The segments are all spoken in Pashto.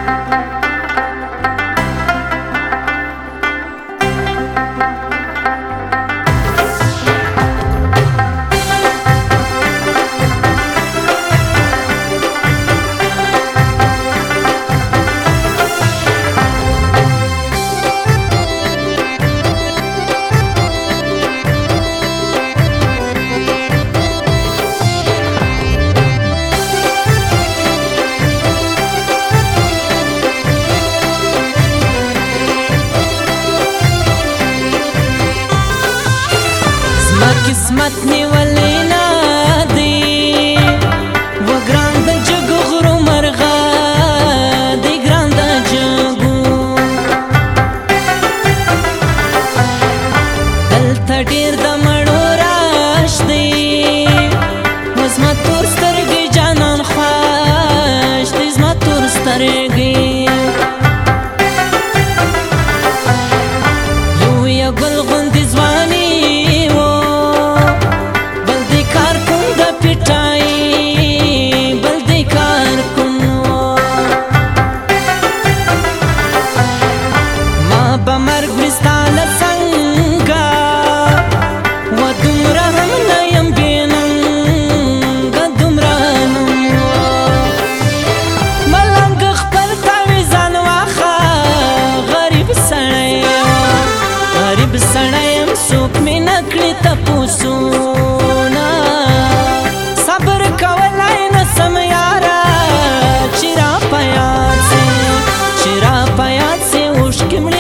قسمت نیولې نه دی و ګران د جګو غرو مرغه دی ګران د جګو دلته ډېر د مړو راش دی و زما تور سترګې جانان خوښ دی زما تور سترګې لویه ګل غوندې ځواني بمرگ مستال سنگا و دمرا هم نیم بینم دمرا نم ملنگ خپل تاویزان واخا غریب سڑیم سوک می نکلی تپوسونا صبر کولای نسم یارا چرا پیاد سے اوشکی ملی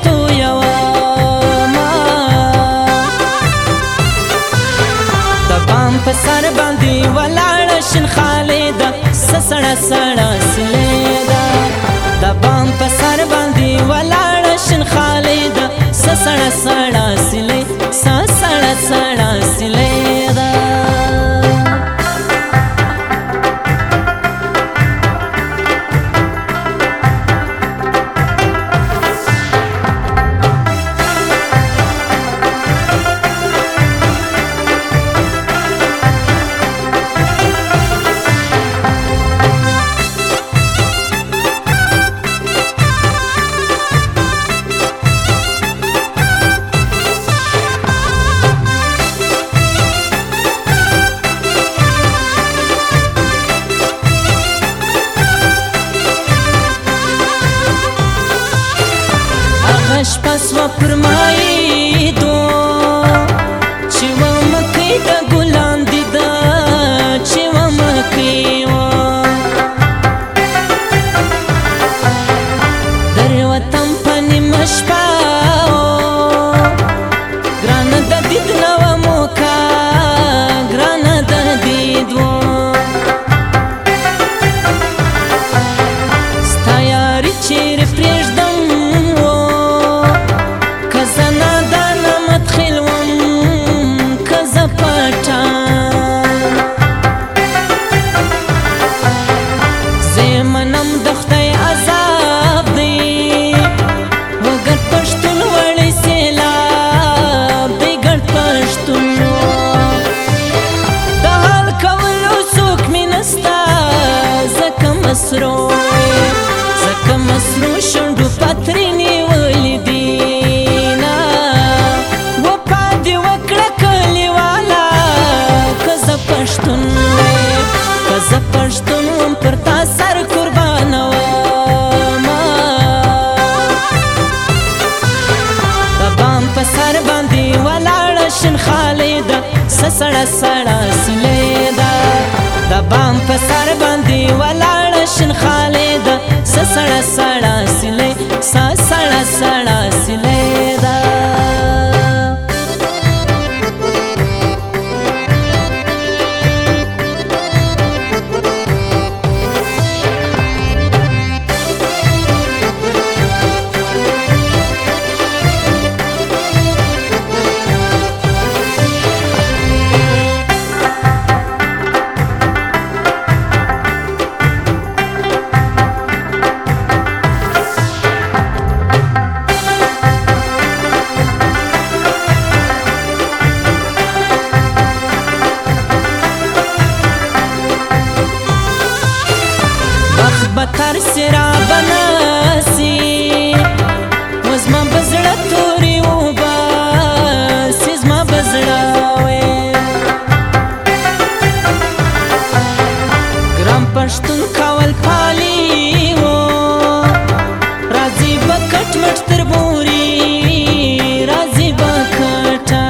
په سر باندې ولاړه شین خالده سړه سړه سلې ده د بام په سر باندې ولاړه شین خالده سړه سړه سلې سړه سړه سلې ده شپس و پرمایی دو چی و مکی دا گلان دیدا چی و مکی و در وطن پنی مشپاو گران دا دید نو موکا گران دا دید و ستایاری چیر پریشدم زکه مسرو شونډو پترینې ولیدینا و پادې وکړه کلیواله که زه پښتون وم پر تا سر قربانه ومه د بام په سر باندې ولاړه شین خالده سړه سړه سلې ده د بام په سر باندې ولاړه شین خالده سړه سړه سلې سړه سړه سلې ده بتر سراب بناسي وزما بزړه توري وباسي زما بزړه ګرام پښتون کول پالي و راځي به کټ مټ تر بوري راځي به کټه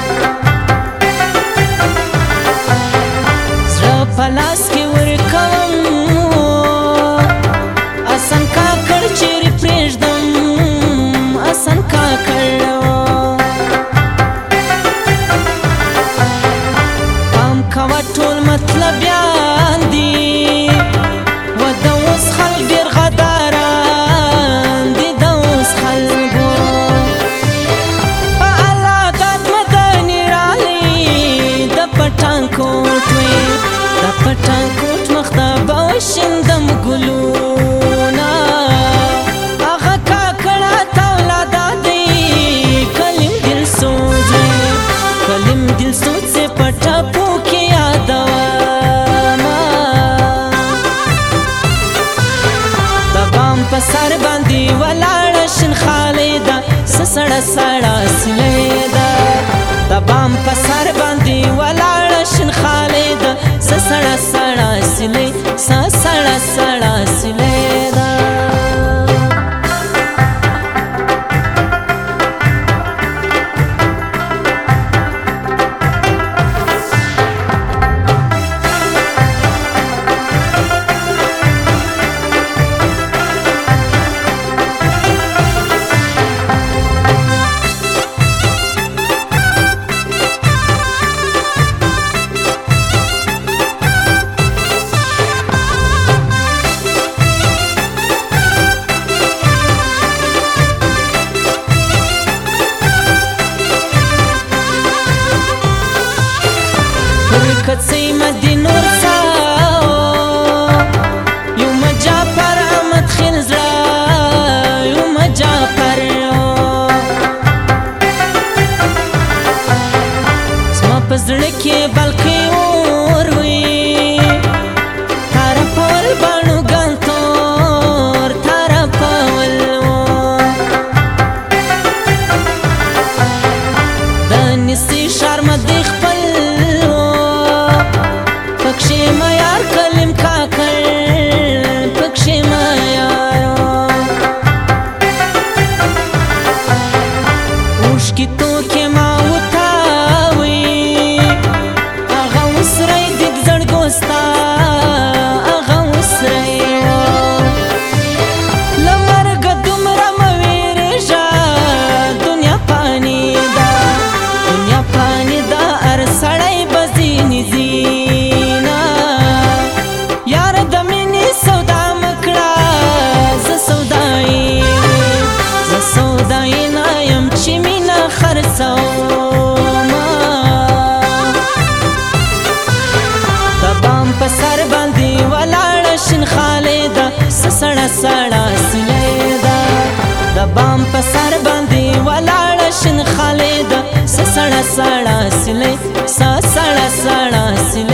زړه په لاس کې ورکوم اسن کاکړ چیرې پرېږدم اسن کاکړ پام کوه ټول مطلبیان دي و د اوس خلک ډېر غداران دي د اوس خلکو په الله داد مدني رالی د پټانکوټ وې د پټانکوټ مخ ته به وشیندم ګلونه هغه کاکړه تولاده دی کلیم دل سوز کلیم دل سوز سے پټه پوکې یادومه د بام په سر باندې ولاړه شین خالده څه سړه سړه سیلۍ ده د بام په سر باندې ولاړه شین خالده څه سړه سړه سیلۍ څه سړه سړه سیلۍ ده کڅې مدي نور ساو یو مجا پر احمد خیل زړه یو مجا پر زما په زړه کې بلکې اور وي تاره پول باڼو ګنتور تاره پول د نیسي ښار مدې خپل پکشي معیار کلیم کاکړ پکشي معیار اوښکې توکې ما وتاوي هغه وسری دې زړګو ستا هغه وسری له مرګه دومره مه وېرېږه دنیا فاني ده دنیا فاني ده هر سړی به ځینې ځي د بام په سر باندې ولاړه شین خالده څه سړه سړه سیلۍ ده د بام په سر باندې ولاړه شین خالده څه سړه سړه سیلۍ څه سړه سړه سیلۍ